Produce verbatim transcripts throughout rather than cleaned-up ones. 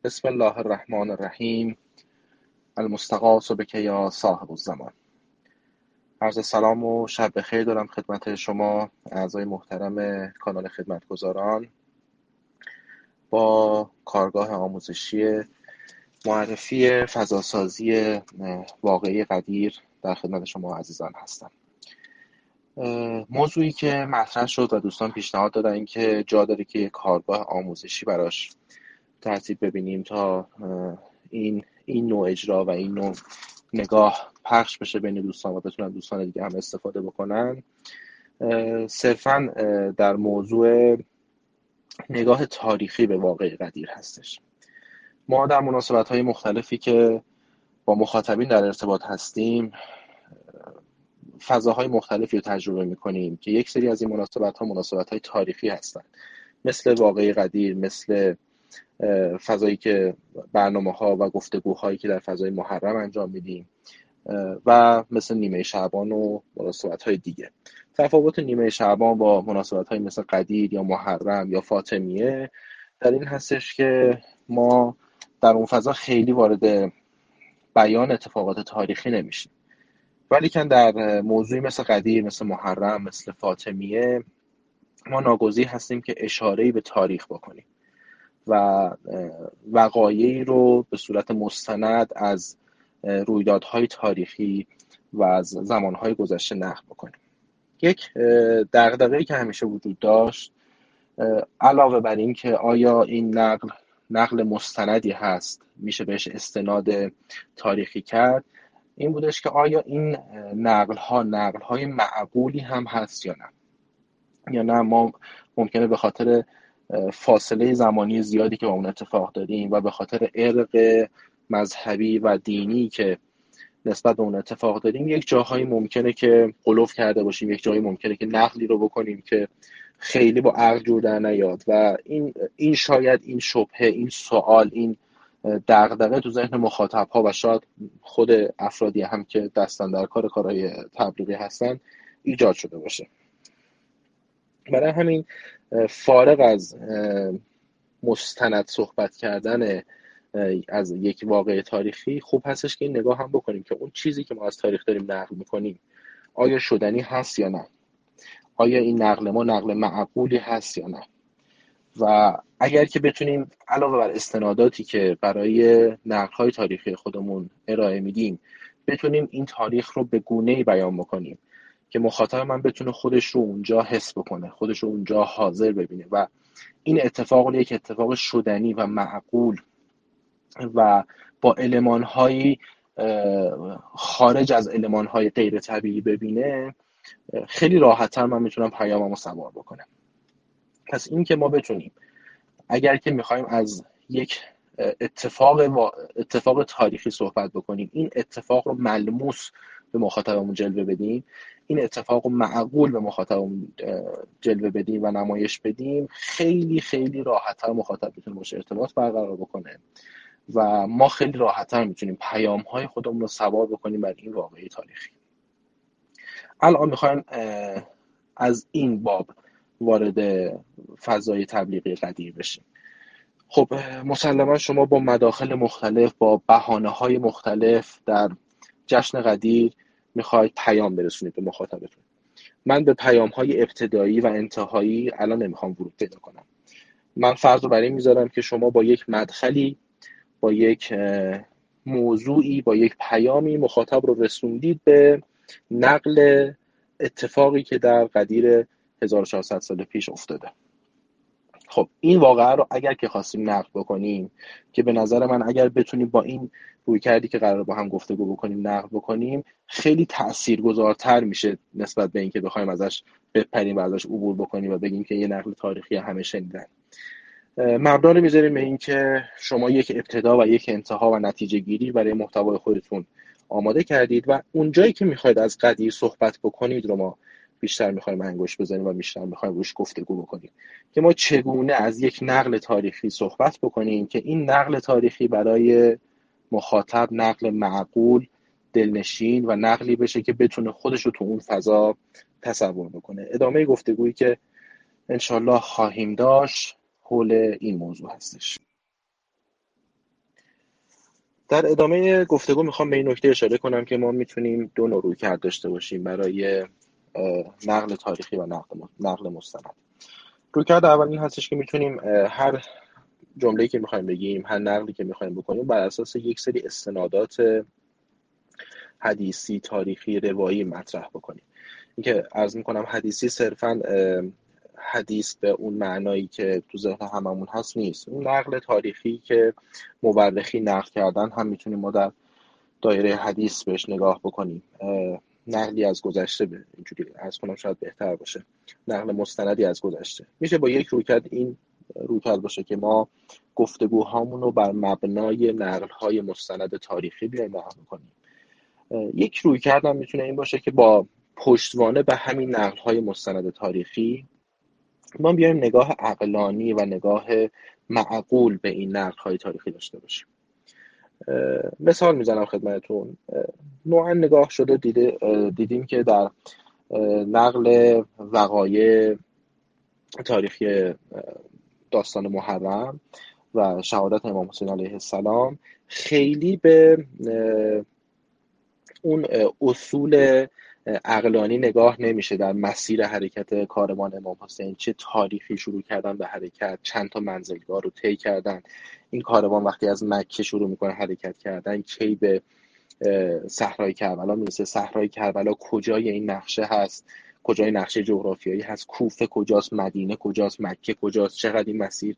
بسم الله الرحمن الرحیم. المستغاث بک یا صاحب الزمان. عرض سلام و شب بخیر دارم خدمت شما اعضای محترم کانال خدمتگزاران. با کارگاه آموزشی معرفی فضاسازی واقعی قدیر در خدمت شما عزیزان هستم. موضوعی که مطرح شد و دوستان پیشنهاد دادن که جا داره که یک کارگاه آموزشی براش ترتیب ببینیم تا این این نوع اجرا و این نوع نگاه پخش بشه بین دوستان و بتونن دوستان دیگه هم استفاده بکنن. صرفاً در موضوع نگاه تاریخی به واقع قدیر هستش. ما در مناسبت‌های مختلفی که با مخاطبین در ارتباط هستیم فضاهای مختلفی رو تجربه می‌کنیم که یک سری از این مناسبت‌ها مناسبت‌های تاریخی هستند، مثل واقعی قدیر، مثل فضایی که برنامه‌ها و گفتگوهایی که در فضای محرم انجام میدیم و مثل نیمه شعبان و مناسبت‌های دیگه. تفاوت نیمه شعبان با مناسبت‌های مثل قدیر یا محرم یا فاطمیه در این هستش که ما در اون فضا خیلی وارد بیان اتفاقات تاریخی نمیشیم، ولی که در موضوعی مثل قدیر، مثل محرم، مثل فاطمیه ما ناگزیر هستیم که اشاره‌ای به تاریخ بکنیم و وقایعی رو به صورت مستند از رویدادهای تاریخی و از زمانهای گذشته نقل بکنیم. یک دغدغه‌ای که همیشه وجود داشت، علاوه بر این که آیا این نقل نقل مستندی هست میشه بهش استناد تاریخی کرد، این بودش که آیا این نقل‌ها نقل‌های معقولی هم هست یا نه. یا نه ما ممکنه به خاطر فاصله زمانی زیادی که با اون اتفاق داریم و به خاطر ارق مذهبی و دینی که نسبت به اون اتفاق داریم یک جاهایی ممکنه که غلو کرده باشیم، یک جایی ممکنه که نقلی رو بکنیم که خیلی با عقل جور در نیاد و این این شاید این شبهه، این سوال، این دغدغه تو ذهن مخاطب‌ها و شاید خود افرادی هم که دستن در کار کارهای تبلیغی هستن ایجاد شده باشه. برای همین فارغ از مستند صحبت کردن از یک واقعه تاریخی، خوب هستش که این نگاه هم بکنیم که اون چیزی که ما از تاریخ داریم نقل میکنیم آیا شدنی هست یا نه، آیا این نقل ما نقل معقولی هست یا نه. و اگر که بتونیم علاوه بر استناداتی که برای نقل‌های تاریخی خودمون ارائه میدیم بتونیم این تاریخ رو به گونه‌ای بیان بکنیم که مخاطب من بتونه خودش رو اونجا حس بکنه، خودش رو اونجا حاضر ببینه و این اتفاق رو یک اتفاق شدنی و معقول و با المان‌های خارج از المان‌های غیر طبیعی ببینه، خیلی راحت‌تر من میتونم پیاممو سوار بکنم. پس این که ما بتونیم اگر که میخوایم از یک اتفاق اتفاق تاریخی صحبت بکنیم، این اتفاق رو ملموس به مخاطبمون جلوه بدیم، این اتفاق رو معقول به مخاطبمون جلوه بدیم و نمایش بدیم، خیلی خیلی راحت‌تر مخاطب میتونه باشه ارتباط برقرار بکنه و ما خیلی راحت‌تر میتونیم پیام‌های خودمون رو سوار بکنیم بر این واقعه تاریخی. الان میخوایم از این باب وارد فضای تبلیغی قدیر بشیم. خب مسلما شما با مداخل مختلف، با بهانه‌های مختلف در جشن قدیر میخواید پیام برسونید به مخاطبتون. من به پیام‌های ابتدایی و انتهایی الان نمیخوام ورود پیدا کنم. من فرض رو بر این میذارم که شما با یک مدخلی، با یک موضوعی، با یک پیامی مخاطب رو رسوندید به نقل اتفاقی که در قدیر هزار و چهارصد سال پیش افتاده. خب این واقعه رو اگر که خواستیم نقل بکنیم، که به نظر من اگر بتونیم با این رویکردی که قرار با هم گفتگو بکنیم نقل بکنیم، خیلی تاثیرگذارتر میشه نسبت به اینکه بخوایم ازش بپریم و ازش عبور بکنیم و بگیم که یه نقل تاریخی همه شنیدن. مبنا رو میذاریم به این که شما یک ابتدا و یک انتها و نتیجه گیری برای محتوای خودتون آماده کردید و اونجایی که میخواید از قدیر صحبت بکنید رو ما بیشتر میخوایم انگشت بزنیم و بیشتر میخوایم روش گفتگو بکنیم که ما چگونه از یک نقل تاریخی صحبت بکنیم که این نقل تاریخی برای مخاطب نقل معقول، دلنشین و نقلی بشه که بتونه خودش رو تو اون فضا تصور بکنه. ادامه گفتگویی که انشالله خواهیم داشت حول این موضوع هستش. در ادامه گفتگو میخوام به این نکته اشاره کنم که ما میتونیم دو نوع رویکرد داشته باشیم برای نقل تاریخی و نقل نقل مستند. رویکرد اول این هستش که میتونیم هر جمله‌ای که میخوایم بگیم، هر نقلی که میخوایم بکنیم، بر اساس یک سری استنادات حدیثی، تاریخی، روایی مطرح بکنیم. اینکه عرض میکنم حدیثی صرفاً حدیث به اون معنایی که تو ذهن هممون هست نیست. اون نقل تاریخی که مورخی نقل کردن هم میتونیم ما در دایره حدیث بهش نگاه بکنیم. نقلی از گذشته، به اینجوری عرض کنم شاید بهتر باشه، نقل مستندی از گذشته. میشه با یک رویکرد این رویکرد باشه که ما گفتگوهامون رو بر مبنای نقل‌های مستند تاریخی بیایم نقل کنیم. یک رویکرد هم میتونه این باشه که با پشتوانه به همین نقل‌های مستند تاریخی ما بیایم نگاه عقلانی و نگاه معقول به این نقل‌های تاریخی داشته باشیم. مثال میزنم خدمتتون. نوعا نگاه شده دیده دیدیم که در نقل وقایع تاریخی داستان محرم و شهادت امام حسین علیه السلام خیلی به اون اصول عقلانی نگاه نمیشه در مسیر حرکت کاروان امام حسین. چه تاریخی شروع کردن به حرکت، چند تا منزلگاه رو طی کردن، این کاروان وقتی از مکه شروع میکنه حرکت کردن کی به صحرای کربلا میرسه، صحرای کربلا کجای این نقشه هست، کجای نقشه جغرافیایی هست، کوفه کجاست، مدینه کجاست، مکه کجاست، چقدر این مسیر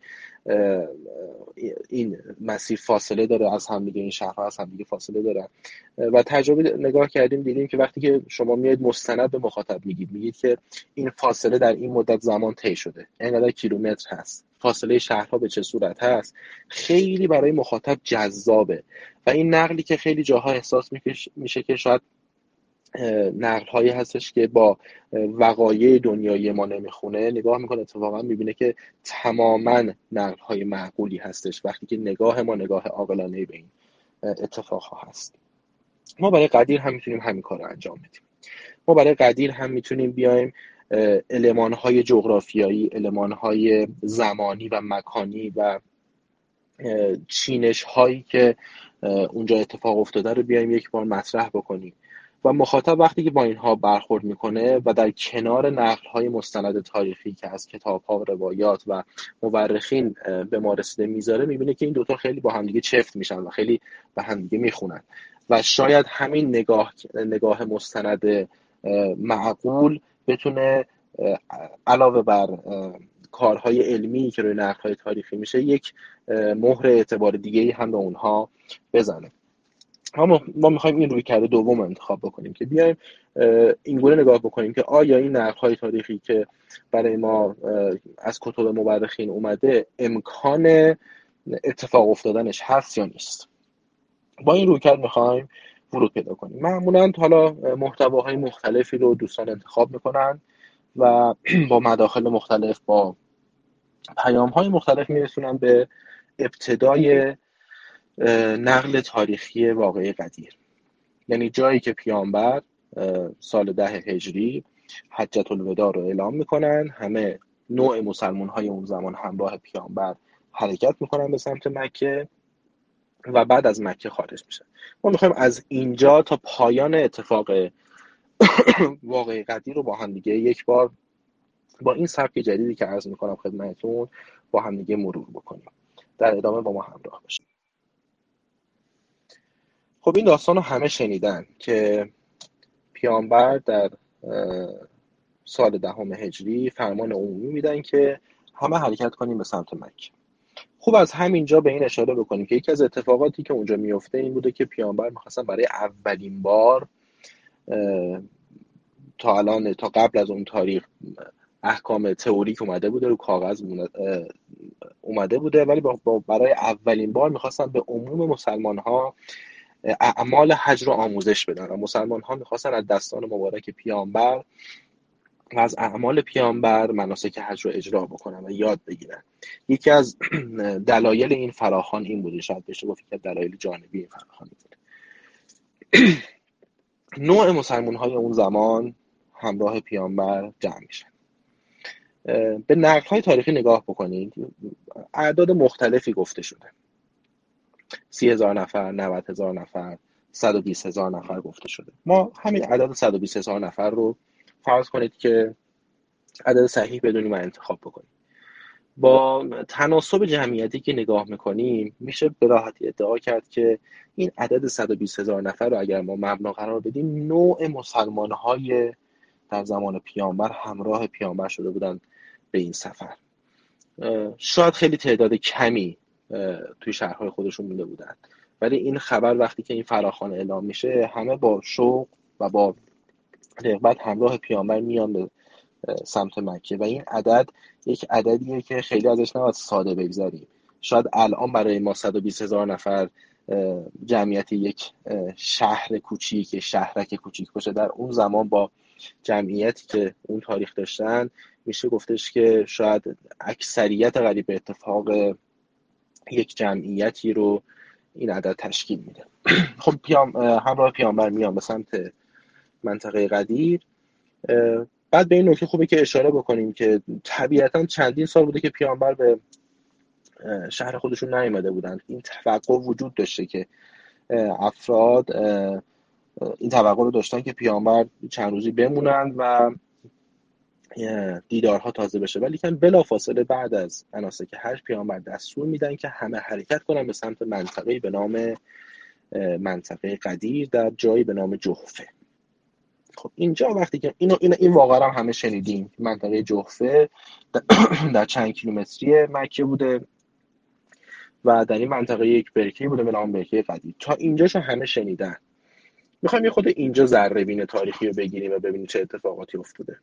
این مسیر فاصله داره از هم دیگه، این شهرها از هم دیگه فاصله دارن. و تجربه نگاه کردیم دیدیم که وقتی که شما میاد مستند به مخاطب میگید میگید که این فاصله در این مدت زمان طی شده، اینقدر کیلومتر هست، فاصله شهرها به چه صورت هست، خیلی برای مخاطب جذابه. و این نقلی که خیلی جاها احساس میشه که شاید نقل هایی هستش که با وقایع دنیایی ما نمیخونه، نگاه میکنه اتفاقا میبینه که تماما نقل های معقولی هستش وقتی که نگاه ما نگاه عاقلانه به این اتفاق ها هست. ما برای قدیر هم میتونیم همین کار رو انجام بدیم. ما برای قدیر هم میتونیم بیایم المان های جغرافیایی، المان های زمانی و مکانی و چینش هایی که اونجا اتفاق افتاده رو بیایم یک بار مطرح بکنیم و مخاطب وقتی که با اینها برخورد میکنه و در کنار نقل های مستند تاریخی که از کتاب ها و روایات و مورخین به ما رسیده میذاره، میبینه که این دوتا خیلی با همدیگه چفت میشن و خیلی به همدیگه میخونن و شاید همین نگاه نگاه مستند معقول بتونه علاوه بر کارهای علمی که روی نقل‌های تاریخی میشه یک مهر اعتبار دیگه‌ای هم به اونها بزنه. ما ما می‌خوایم این رویکرد دوم انتخاب بکنیم که بیایم این گونه نگاه بکنیم که آیا این نقل‌های تاریخی که برای ما از کتب مورخین اومده امکان اتفاق افتادنش هست یا نیست. با این رویکرد می‌خوایم ورود پیدا کنیم. معمولاً حالا محتواهای مختلفی رو دوستان انتخاب می‌کنن و با مداخل مختلف، با پیام‌های مختلف میرسونن به ابتدای نقل تاریخی واقعه قدیر، یعنی جایی که پیامبر سال ده هجری حجت الوداع رو اعلام میکنن، همه نوع مسلمان های اون زمان همراه پیامبر حرکت میکنن به سمت مکه و بعد از مکه خارج میشن. ما میخوایم از اینجا تا پایان اتفاق واقعه قدیر رو با هم دیگه یک بار با این سبک جدیدی که عرض میکنم خدمتتون با هم دیگه مرور بکنیم. در ادامه با ما همراه باشید. خب این داستان رو همه شنیدن که پیامبر در سال دهم هجری فرمان عمومی میدن که همه حرکت کنیم به سمت مکه. خوب از همینجا به این اشاره بکنیم که یکی از اتفاقاتی که اونجا میفته این بوده که پیامبر میخواستن برای اولین بار تا الان، تا قبل از اون تاریخ، احکام تئوریک اومده بوده، رو کاغذ اومده بوده، ولی برای اولین بار میخواستن به عموم مسلمان ها اعمال حج رو آموزش بدن و مسلمان ها میخواستن از دستان مبارک پیامبر و از اعمال پیامبر مناسک حج رو اجرا بکنن و یاد بگیرن. یکی از دلایل این فراخوان این بوده، شاید بشه گفت که دلایل جانبی این فراخوان بوده. نوع مسلمان های اون زمان همراه پیامبر جمع میشن. به نقل های تاریخی نگاه بکنید، اعداد مختلفی گفته شده. سی هزار نفر، نود هزار نفر، صد و بیست هزار نفر گفته شده. ما همین عدد صد و بیست هزار نفر رو فرض کنید که عدد صحیح بدونیم و انتخاب بکنیم. با تناسب جمعیتی که نگاه میکنیم میشه به راحتی ادعا کرد که این عدد صد و بیست هزار نفر رو اگر ما مبنا قرار بدیم، نوع مسلمان‌های در زمان پیامبر همراه پیامبر شده بودن به این سفر. شاید خیلی تعداد کمی توی شهرهای خودشون مونده بودن، ولی این خبر وقتی که این فراخوان اعلام میشه، همه با شوق و با رغبت همراه پیامبر میان به سمت مکه و این عدد یک عددیه که خیلی ازش نباید ساده بگذاریم. شاید الان برای ما صد و بیست هزار نفر جمعیت یک شهر کوچیک، شهرک کوچیک باشه، در اون زمان با جمعیتی که اون تاریخ داشتن میشه گفتش که شاید اکثریت قریب به اتفاق یک جمعیتی رو این عدد تشکیل میده. خب پیام همراه پیامبر میان به سمت منطقه غدیر. بعد به این نکته خوبه که اشاره بکنیم که طبیعتا چندین سال بوده که پیامبر به شهر خودشون نیامده بودن. این توقع وجود داشته که افراد این توقع رو داشتن که پیامبر چند روزی بمونند و دیدارها تازه بشه، ولی که بلافاصله بعد از مناسک حج پیامبر دستور میدن که همه حرکت کنن به سمت منطقه‌ای به نام منطقه غدیر در جایی به نام جحفه. خب اینجا وقتی که اینو این این واقعا هم همه شنیدیم، منطقه جحفه در چند کیلومتری مکه بوده و در این منطقه یک برکه‌ای بوده به نام برکه غدیر. تا اینجاشو همه شنیدن. میخوایم یه خود اینجا ذره بین تاریخی رو بگیریم و ببینیم چه اتفاقاتی افتاده.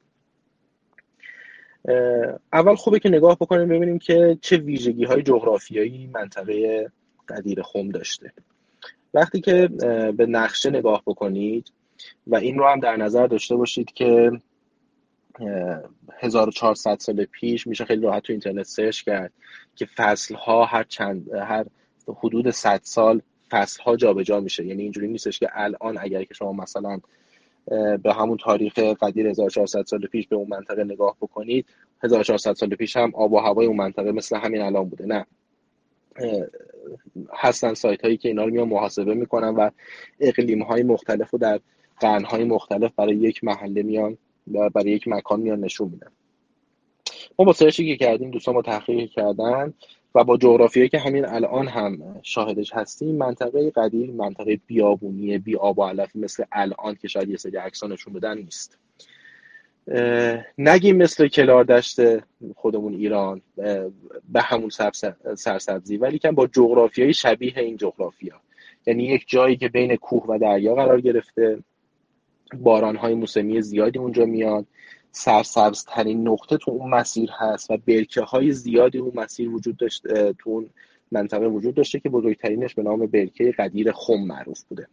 اول خوبه که نگاه بکنیم ببینیم که چه ویژگی‌های جغرافیایی منطقه غدیر خم داشته. وقتی که به نقشه نگاه بکنید و این رو هم در نظر داشته باشید که هزار و چهارصد سال پیش میشه خیلی راحت تو اینترنت سرچ کرد که فصل‌ها هر چند هر حدود صد سال فصل‌ها جابجا میشه. یعنی اینجوری نیستش که الان اگر که شما مثلا به همون تاریخ قدیر هزار و چهارصد سال پیش به اون منطقه نگاه بکنید، هزار و چهارصد سال پیش هم آب و هوای اون منطقه مثل همین الان بوده. نه، هستن سایت هایی که اینا رو میان محاسبه میکنن و اقلیم های مختلف رو در قرن های مختلف برای یک محله میان و برای یک مکان میان نشون میدن. ما با سرچی که کردیم، دوستان با تحقیق کردن و با جغرافیایی که همین الان هم شاهدش هستیم، منطقه غدیر منطقه بیابونی بی آب و علف مثل الان که شاید یه سری عکس‌ها نشون بدن نیست. نگیم مثل کلاردشت خودمون ایران به همون سرسبزی، ولی کم با جغرافیایی شبیه این جغرافیا. یعنی یک جایی که بین کوه و دریا قرار گرفته، باران‌های موسمی زیادی اونجا میاد، سرسبزترین نقطه تو اون مسیر هست و برکه‌های زیادی اون مسیر وجود داشته، تو اون منطقه وجود داشته که بزرگترینش به نام برکه غدیر خم معروف بوده.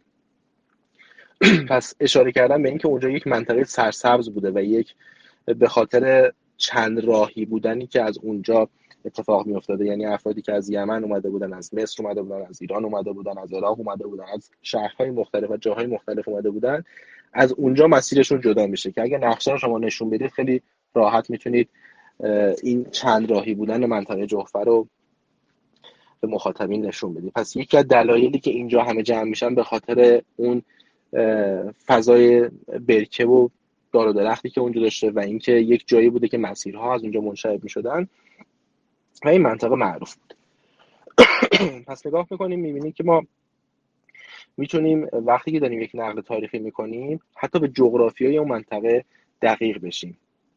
پس اشاره کردم به این که اونجا یک منطقه سرسبز بوده و یک به خاطر چند راهی بودنی که از اونجا اتفاق می افتاده. یعنی افرادی که از یمن اومده بودن، از مصر اومده بودن، از ایران اومده بودن، از عراق اومده بودن، از شهرهای مختلف و جاهای مختلف اومده بودن، از اونجا مسیرشون جدا میشه که اگه نقشه رو شما نشون بدید خیلی راحت میتونید این چند راهی بودن منطقه جحفه رو به مخاطبین نشون بدید. پس یکی از دلایلی که اینجا همه جمع میشن به خاطر اون فضای برکه و دار و درختی که اونجا داشته و اینکه یک جایی بوده که مسیرها از اونجا منشعب میشدن و این منطقه معروف بود. پس نگاه میکنیم میبینیم که ما میتونیم وقتی که داریم یک نقل تاریخی میکنیم حتی به جغرافیای اون منطقه دقیق بشیم.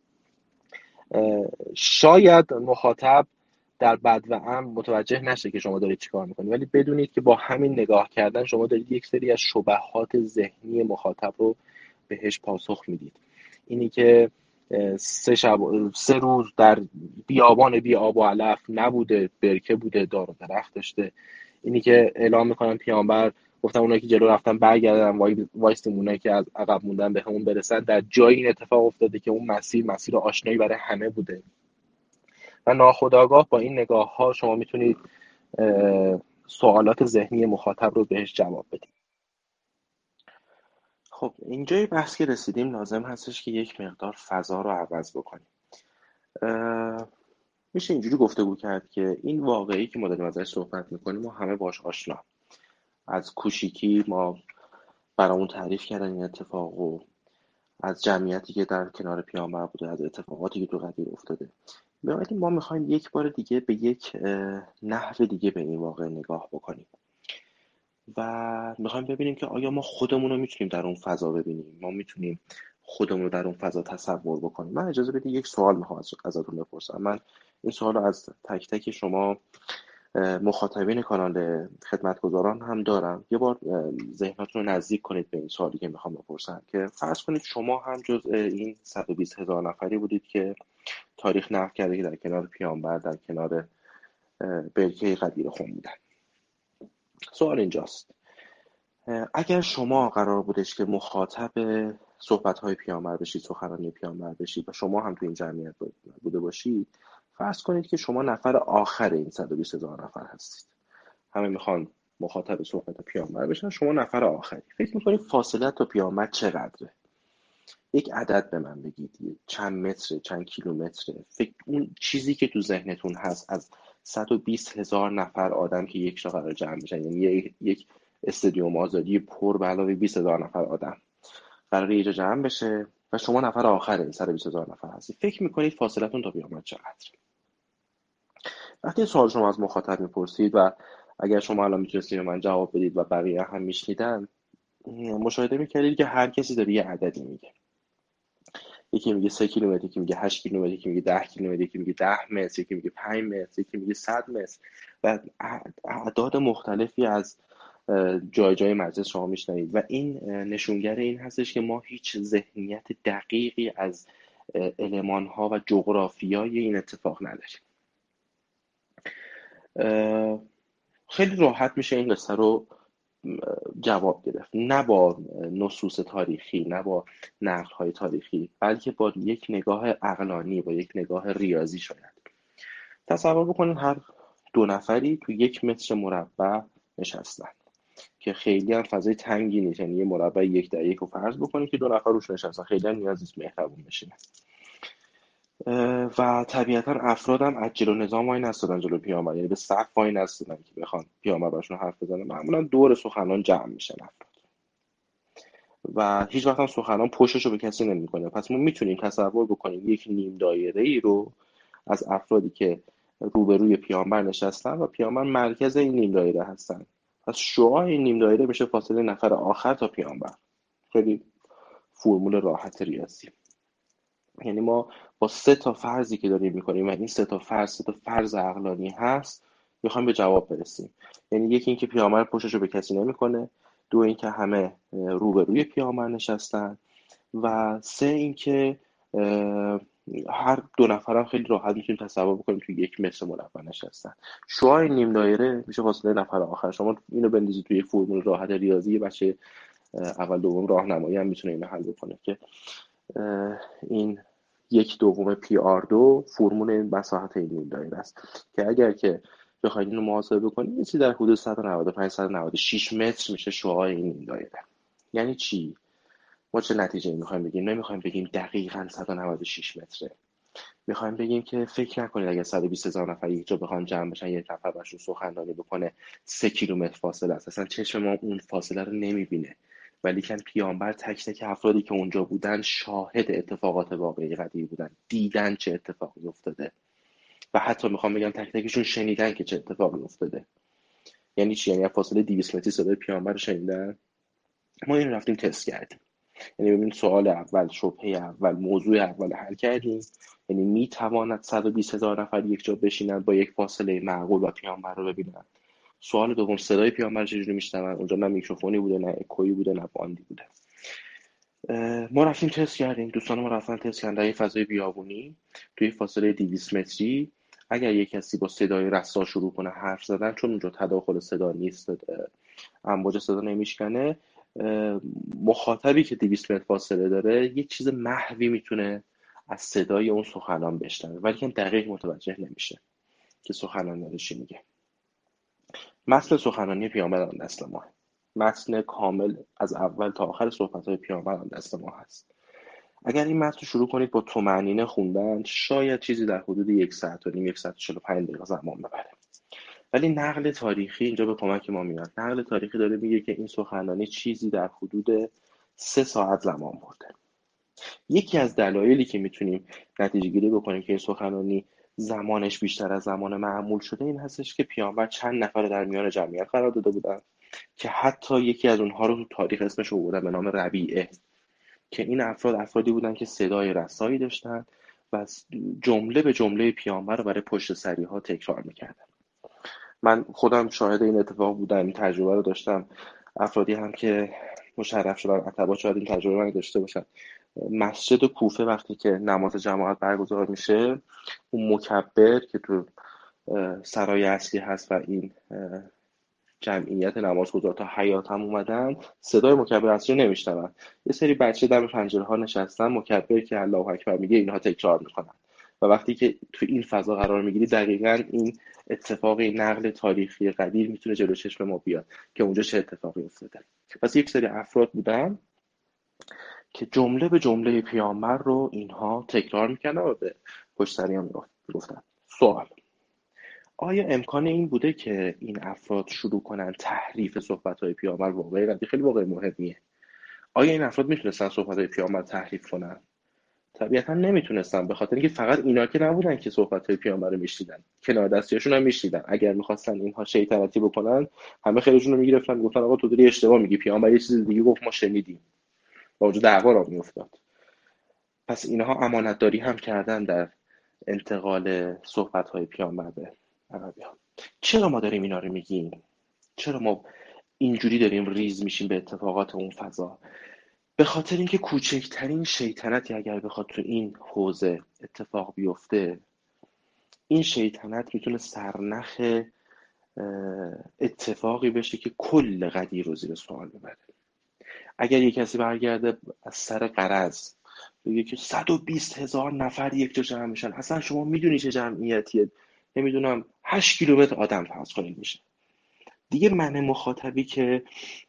شاید مخاطب در بد و ام متوجه نشه که شما دارید چیکار میکنید، ولی بدونید که با همین نگاه کردن شما دارید یک سری از شبهات ذهنی مخاطب رو بهش پاسخ میدید. اینی که سه شب سه روز در بیابان بی آب و علف نبوده، برکه بوده، دار و درخت داشته. اینی که اعلام میکنن پیامبر گفتن اونایی که جلو رفتن برگردن، وایستیم اونایی که از عقب موندن به همون برسن. در جایی این اتفاق افتاده که اون مسیر مسیر آشنایی برای همه بوده و ناخودآگاه با این نگاه ها شما میتونید سوالات ذهنی مخاطب رو بهش جواب بدید. خب اینجای بحث که رسیدیم لازم هستش که یک مقدار فضا رو عوض بکنیم. میشه اینجوری گفتگو کرد که این واقعی که ما داریم ازش صحبت میکنیم ما همه باش آشنا، از کوچیکی ما برامون تعریف کردن این اتفاق، و از جمعیتی که در کنار پیامبر بوده، از اتفاقاتی که تو قدیر افتاده. بنابراین ما میخوایم یک بار دیگه به یک نحو دیگه به این واقع نگاه بکنیم و میخوایم ببینیم که آیا ما خودمون رو میتونیم در اون فضا ببینیم، ما میتونیم خودمون رو در اون فضا تصور بکنیم. من اجازه بدید یک سوال میخوام ازتون بپرسم. من این سوال رو از تک تک شما مخاطبین کانال خدمتگزاران هم دارم. یه بار ذهنتون رو نزدیک کنید به این سوالی که میخوام بپرسم، که فرض کنید شما هم جزء این صد و بیست هزار نفری بودید که تاریخ نقل کرده که در کنار پیامبر در کنار برکه غدیر خم بودن. سوال اینجاست، اگر شما قرار بودش که مخاطب صحبت‌های پیامبر بشید، سخنرانی پیامبر بشید و شما هم تو این جمعیت بوده باشید، فرض کنید که شما نفر آخر این صد و بیست هزار نفر هستید. همه میخوان مخاطب صحبت پیامبر بشن، شما نفر آخری. فکر میکنید فاصله تا پیامبر چقدره؟ یک عدد به من بگید، چند متره، چند کیلومتره؟ فکر اون چیزی که تو ذهنتون هست از صد و بیست هزار نفر آدم که یک جا قرار جمع بشن، یعنی یک استادیوم آزادی پر به علاوه بیست هزار نفر آدم قراره یه جا جمع بشه و شما نفر آخر این صد و بیست هزار نفر هستید، فکر میکنید فاصلتون تا پیامبر چقدر؟ وقتی سوال شما از مخاطب میپرسید و اگر شما الان میتونستید به من جواب بدید و بقیه هم میشنیدن، مشاهده میکردید که هر کسی داره یه عددی میگه. یکی میگه سه کیلومتر، یکی میگه هشت کیلومتر، یکی میگه ده کیلومتر، یکی میگه ده متر، یکی میگه پنج متر، یکی میگه صد متر و اعداد مختلفی از جای جای مجلس شما میشنوید و این نشونگر این هستش که ما هیچ ذهنیت دقیقی از المان‌ها و جغرافیای این اتفاق نداریم. خیلی راحت میشه این قصه رو جواب گرفت، نه با نصوص تاریخی، نه با نقل‌های تاریخی، بلکه با یک نگاه عقلانی، با یک نگاه ریاضی. شاید تصور بکنید هر دو نفری تو یک متر مربع نشستن که خیلی هم فضای تنگی نیست، یعنی یه مربع یک در یک رو فرض بکنید که دو نفر روش نشستن، خیلی هم نیاز نیست مهربون بشینن و طبیعتا افراد هم از جلو نظام وای نستادن جلو پیامبر، یعنی به صف وای نستادن که بخوان پیامبر براشون حرف بزنه. معمولا دور سخنان جمع میشن افراد و هیچ وقت هم سخنان پشتش رو به کسی نمیکنه. پس ما میتونیم تصور بکنیم یک نیم دایره ای رو از افرادی که روبروی پیامبر نشستن و پیامبر مرکز این نیم دایره هستن. پس شعاع این نیم دایره بشه فاصله نفر آخر تا پیامبر. خیلی فرمول راحت ریاضی. یعنی ما با سه تا فرضی که داریم میکنیم و این سه تا فرض سه تا فرض عقلانی هست میخوایم به جواب برسیم. یعنی یکی این که پیامبر پشتشو به کسی نمیکنه، دو این که همه روبروی پیامبر نشستن و سه این که هر دو نفرم خیلی راحت میتونیم تصور بکنیم توی یک متر مربع نشستن. شعاع نیم دایره میشه فاصله نفر آخر. شما اینو بندازید توی یک فرمول راحت ریاضی، بچه اول دوم راهنمایی هم میتونه اینو حل بکنه که این یک دوم پی آر دو فرمول مساحت این نیم دایره است که اگر که بخواید اینو محاسبه بکنید یه چیزی در حدود صد و نود و پنج صد و نود و شش متر میشه شعاع این نیم دایره. یعنی چی؟ ما چه نتیجه میخوایم بگیم؟ نمیخوایم بگیم دقیقاً صد و نود و شش متره. میخوایم بگیم که فکر نکنید اگر صد و بیست هزار نفر یک جا بخوان جمع بشن یک نفر براشون سخنرانی بکنه سه کیلومتر فاصله است. اصلا چشم ما اون فاصله رو نمیبینه، ولی کن پیامبر تک تک افرادی که اونجا بودن شاهد اتفاقات واقعی قدیر بودن، دیدن چه اتفاقی افتاده و حتی میخوام بگم تک تکشون شنیدن که چه اتفاقی افتاده. یعنی چی؟ یعنی فاصله دویست متری صدای پیامبر رو شنیدن. ما این رفتیم تست کردیم، یعنی ببین سوال اول، شبهه اول، موضوع اول حل کردیم، یعنی میتواند صد و بیست هزار نفر یک جا بشینن با یک فاصله معقول و پیامبر رو ببینن. سوال دوم، صدای پیامبر چجوری میشنون؟ اونجا نه میکروفونی بوده، نه اکویی بوده، نه باندی بوده. ما رفتیم تست کردیم، دوستان ما رفتن تست کردن در یک فضای بیابونی توی فاصله دویست متری. اگر یک کسی با صدای رسا شروع کنه حرف زدن، چون اونجا تداخل صدا نیست، امواج صدا نمیشکنه، مخاطبی که دویست متر فاصله داره یک چیز محوی میتونه از صدای اون سخنان بشنوه، ولی که دقیق متوجه نمیشه که سخنان داره چی میگه. متن سخنرانی پیامبر هم دست ماه، متن کامل از اول تا آخر صحبت‌های پیامبر هم دست ما هست. اگر این متن رو شروع کنید با طمأنینه خوندن، شاید چیزی در حدود یک ساعت و نیم، یک ساعت و چهل و پنج دقیقه زمان ببره. ولی نقل تاریخی اینجا به کمک ما میاد. نقل تاریخی داره میگه که این سخنرانی چیزی در حدود سه ساعت زمان برده. یکی از دلایلی که میتونیم نتیجه گیری بکنیم که این سخنرانی زمانش بیشتر از زمان معمول شده این هستش که پیامبر چند نفر در میان جمعیت قرار داده بودن که حتی یکی از اونها رو تو تاریخ اسمش رو بردن به نام ربیعه، که این افراد افرادی بودن که صدای رسایی داشتن و جمله به جمله پیامبر رو برای پشت سری ها تکرار میکردن. من خودم شاهد این اتفاق بودم، این تجربه رو داشتم. افرادی هم که مشرف شدن اتباع شاید این تجربه رو داشته باشن. مسجد کوفه وقتی که نماز جماعت برگزار میشه، اون مکبر که تو سرای اصلی هست و این جمعیت نمازگزار تا حیاط هم اومدن، صدای مکبر اصلی رو نمیشنون. یه سری بچه دم پنجره ها نشستن، مکبر که الله اکبر میگه اینها تکرار میکنن. و وقتی که تو این فضا قرار میگیری دقیقاً این اتفاق، این نقل تاریخی قدیر میتونه جلو چشم ما بیاد که اونجا چه اتفاقی افتاده. پس یک سری افراد بودن که جمله به جمله پیامبر رو اینها تکرار میکردن و به پشت سری هم میگفتن. سوال: آیا امکان این بوده که این افراد شروع کنن تحریف صحبت‌های پیامبر؟ واقعی قضیه خیلی واقعی مهمیه. آیا این افراد میتونستن صحبت‌های پیامبر تحریف کنن؟ طبیعتا نمیتونستن، به خاطر اینکه فقط اینا که نبودن که صحبت‌های پیامبر رو میشنیدن، کنار دستیاشون هم میشنیدن. اگر میخواستن اینها شیطنتی بکنن، همه خیلیشون رو میگرفتن میگفتن آقا تو داری اشتباه میگی، پیامبر یه چیز دیگه گفت ما شنیدیم، با وجود دعوا را میافتاد. پس اینها امانتداری هم کردن در انتقال صحبت‌های پیامبر به عربیان. چرا ما داریم اینا رو میگیم؟ چرا ما اینجوری داریم ریز میشیم به اتفاقات اون فضا؟ به خاطر اینکه کوچکترین شیطنتی اگر بخواد تو این حوزه اتفاق بیفته، این شیطنت میتونه سرنخ اتفاقی بشه که کل قضیه رو زیر سوال ببره. اگر یک کسی برگرده از سر غرض بگه که صد و بیست هزار نفر یک جا جمع میشن، اصلا شما میدونی چه جمعیتیه؟ نمیدونم هشت کیلومتر آدم فرض کنید میشه. دیگه من مخاطبی که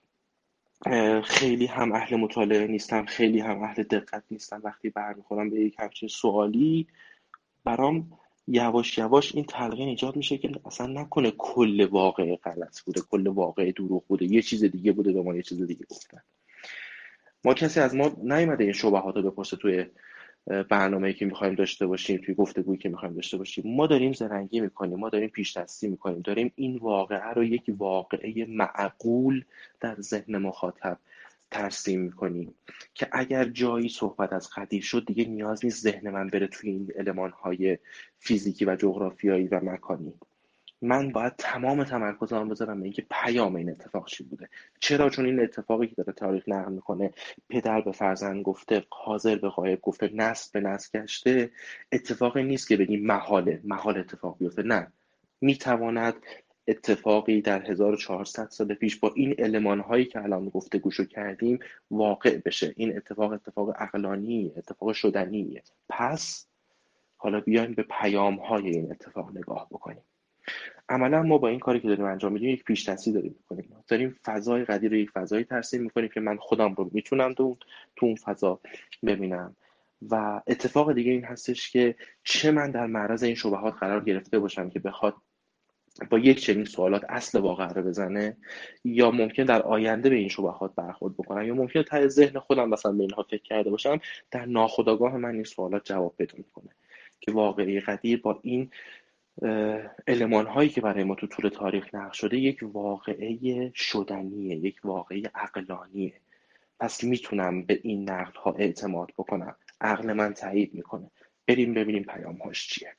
خیلی هم اهل مطالعه نیستم، خیلی هم اهل دقت نیستم، وقتی برمیخورم به یک همچین سوالی، برام یواش یواش این تلقین ایجاد میشه که اصلا نکنه کل واقعه غلط بوده، کل واقعه دروغ بوده، یه چیز دیگه بوده به ما یه چیز دیگه گفتن. ما کسی از ما نیومده این شبهات رو بپرسه توی برنامه‌ای که می‌خوایم داشته باشیم، توی گفتگویی که می‌خوایم داشته باشیم. ما داریم زرنگی می‌کنیم، ما داریم پیش دستی می‌کنیم، داریم این واقعه رو یک واقعه معقول در ذهن مخاطب ترسیم می‌کنیم که اگر جایی صحبت از قدیر شد دیگه نیاز نیست ذهن من بره توی این المان‌های فیزیکی و جغرافیایی و مکانی. من باید تمام تمرکزم بذارم به اینکه پیام این اتفاق چی بوده. چرا؟ چون این اتفاقی که داره تاریخ نقل میکنه، پدر به فرزند گفته، حاضر به غایب گفته، نسل به نسل گشته، اتفاقی نیست که بگیم محاله محال اتفاق بیفته. نه، میتواند اتفاقی در هزار و چهارصد سال پیش با این المان‌هایی که الان گفتگوشو کردیم واقع بشه. این اتفاق اتفاق عقلانی، اتفاق شدنیه. پس حالا بیایم به پیام‌های این اتفاق نگاه بکنیم. عملا ما با این کاری که داریم انجام میدیم یک پیش دستی داریم میکنیم. داریم فضای قدیر رو یک فضایی ترسیم میکنیم که من خودم رو میتونم تو تو اون فضا ببینم. و اتفاق دیگه این هستش که چه من در معرض این شبهات قرار گرفته باشم که بخواد با یک چنین سوالات اصل واقعه رو بزنه، یا ممکن در آینده به این شبهات برخورد بکنم، یا ممکن ته ذهن خودم مثلا به اینها فکر کرده باشم، در ناخودآگاه من این سوالات جواب پیدا میکنه که واقعه قدیر با این المان هایی که برای ما تو طول تاریخ نقل شده یک واقعه شدنیه، یک واقعه عقلانیه. پس میتونم به این نقل ها اعتماد بکنم، عقل من تایید میکنه. بریم ببینیم پیام هاش چیه.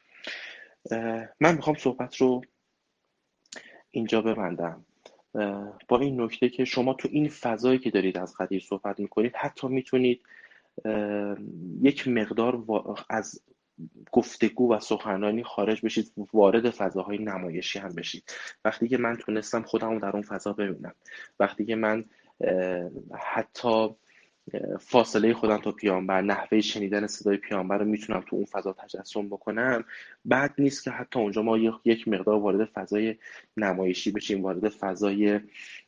من میخوام صحبت رو اینجا ببندم با این نکته که شما تو این فضایی که دارید از قدیر صحبت میکنید حتی میتونید یک مقدار از گفتگو و سخنرانی خارج بشید، وارد فضاهای نمایشی هم بشید. وقتی که من تونستم خودم رو در اون فضا ببینم، وقتی که من حتی فاصله خودم تا پیامبر، نحوه شنیدن صدای پیامبر رو میتونم تو اون فضا تجسم بکنم، بعد نیست که حتی اونجا ما یک مقدار وارد فضای نمایشی بشیم، وارد فضای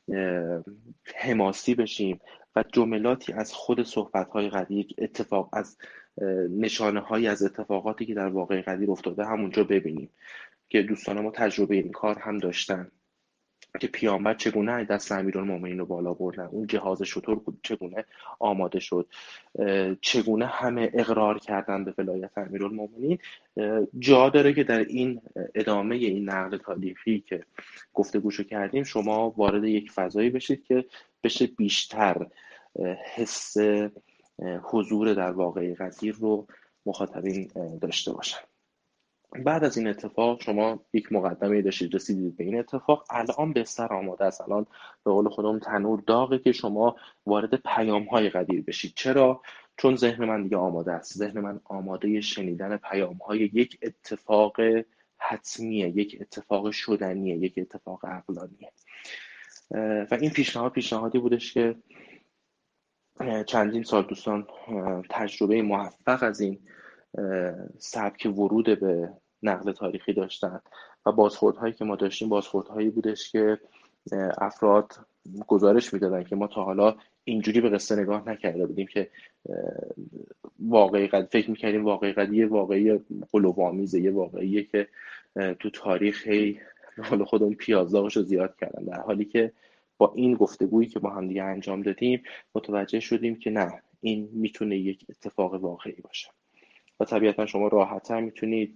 حماسی بشیم و جملاتی از خود صحبت‌های قدیر، اتفاق از نشانه هایی از اتفاقاتی که در واقع قدیر افتاده همونجا ببینیم که دوستان ما تجربه این کار هم داشتن که پیامبر چگونه دست امیرالمومنین رو بالا بردن، اون جهاز شطور چگونه آماده شد، چگونه همه اقرار کردن به ولایت امیرالمومنین. جا داره که در این ادامه این نقل تاریخی که گفتگوشو کردیم شما وارد یک فضایی بشید که بشه بیشتر حس حضور در واقع قدیر رو مخاطبین داشته باشن. بعد از این اتفاق شما یک مقدمه داشتید، رسیدید به این اتفاق، الان بستر آماده است، الان به قول خودم تنور داغه که شما وارد پیام های قدیر بشید. چرا؟ چون ذهن من دیگه آماده است، ذهن من آماده شنیدن پیام های یک اتفاق حتمیه، یک اتفاق شدنیه، یک اتفاق عقلانیه. و این پیشنهاد پیشنهادی بودش که چندین سال دوستان تجربه موفق از این سبک ورود به نقل تاریخی داشتن و بازخوردهایی که ما داشتیم بازخوردهایی بودش که افراد گزارش میدادن که ما تا حالا اینجوری به قصه نگاه نکرده بودیم، که واقعی قد فکر میکردیم واقعی قدیه واقعی قلوب‌آمیزه، یه واقعیه که تو تاریخ هی حالا خودمون پیازداغش رو زیاد کردن، در حالی که با این گفتگویی که با هم دیگه انجام دادیم متوجه شدیم که نه، این میتونه یک اتفاق واقعی باشه و طبیعتا شما راحت‌تر میتونید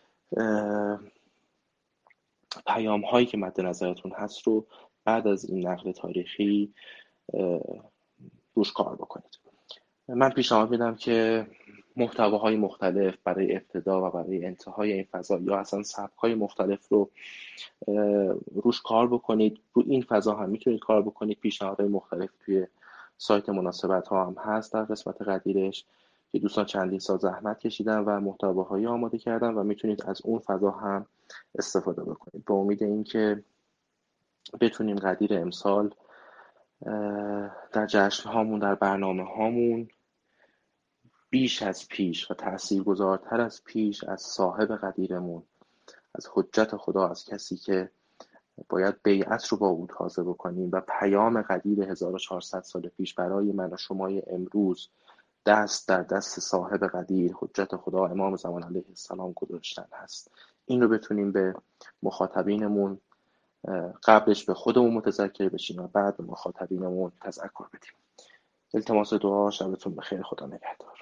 پیام هایی که مد نظرتون هست رو بعد از این نقل تاریخی روش کار بکنید. من پیشنهاد میدم که محتواهای مختلف برای ابتدا و برای انتهای این فضا یا اصلا سبک‌های مختلف رو روش کار بکنید. رو این فضا هم میتونید کار بکنید. پیشنهادهای مختلف توی سایت مناسبت ها هم هست در قسمت قدیرش که دوستان چندین سال زحمت کشیدن و محتواهایی آماده کردن و میتونید از اون فضا هم استفاده بکنید. به امید اینکه بتونیم قدیر امسال در جشن هامون، در برنامه هامون بیش از پیش و تأثیرگذارتر از پیش از صاحب قدیرمون، از حجت خدا، از کسی که باید بیعت رو با او تازه بکنیم و پیام قدیر هزار و چهارصد سال پیش برای من و شمای امروز دست در دست صاحب قدیر حجت خدا امام زمان علیه السلام گذاشتن هست. این رو بتونیم به مخاطبینمون قبلش به خودمون متذکر بشیم و بعد به مخاطبینمون تذکر بدیم. التماس دعا، شبتون بخیر، خدا نگهدار.